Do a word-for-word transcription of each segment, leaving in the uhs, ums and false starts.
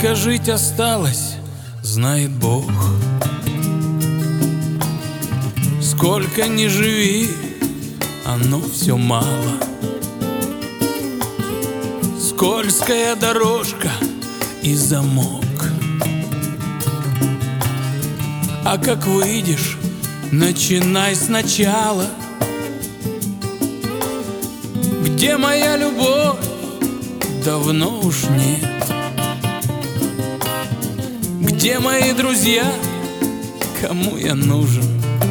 Сколько жить осталось, знает Бог. Сколько ни живи, оно все мало. Скользкая дорожка и замок. А как выйдешь, начинай сначала. Где моя любовь? Давно уж нет. Где мои друзья? Кому я нужен?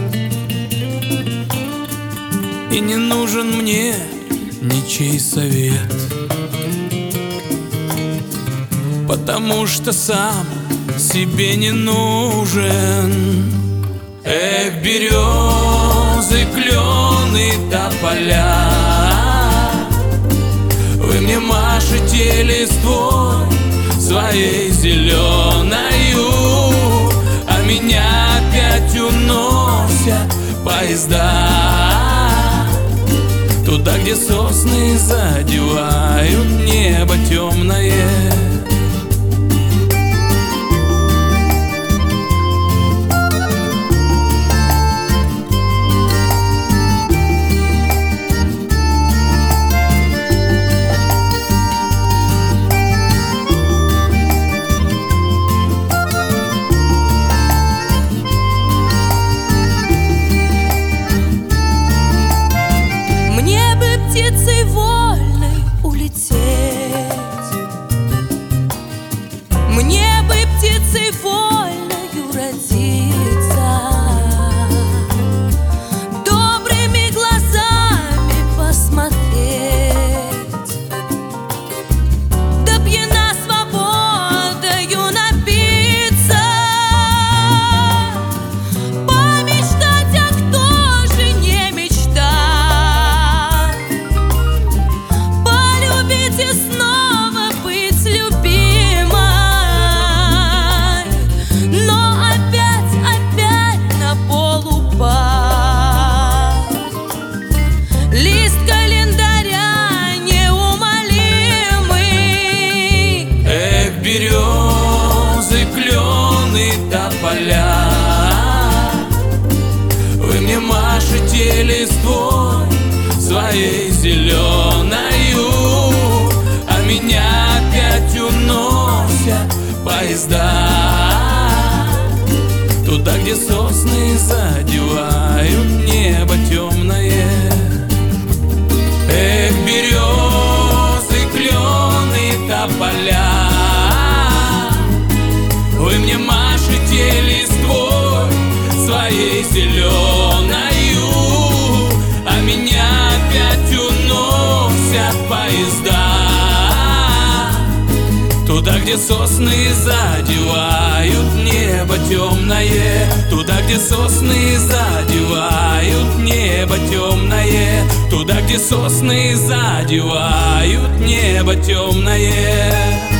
И не нужен мне ничей совет, потому что сам себе не нужен. Эх, березы, клены, тополя, вы мне машете листвой своей зеленою, а меня опять уносят поезда туда, где сосны задевают небо темное. Птицей вольной улететь, мне бы птицей вольною родиться, добрыми глазами посмотреть, да пьяна свободою напиться, помечтать, а кто же не мечтает. И снова быть любимой, но опять, опять на пол упал лист календаря неумолимый. Эх, березы, клены, тополя, вы мне машете листвой своей зеленою, меня опять уносят поезда туда, где сосны задевают небо темное. Эх, березы, клены, тополя, вы мне машете листвой своей зеленою, а меня опять уносят поезда туда, где сосны задевают небо темное, туда, где сосны задевают небо темное, туда, где сосны задевают небо темное.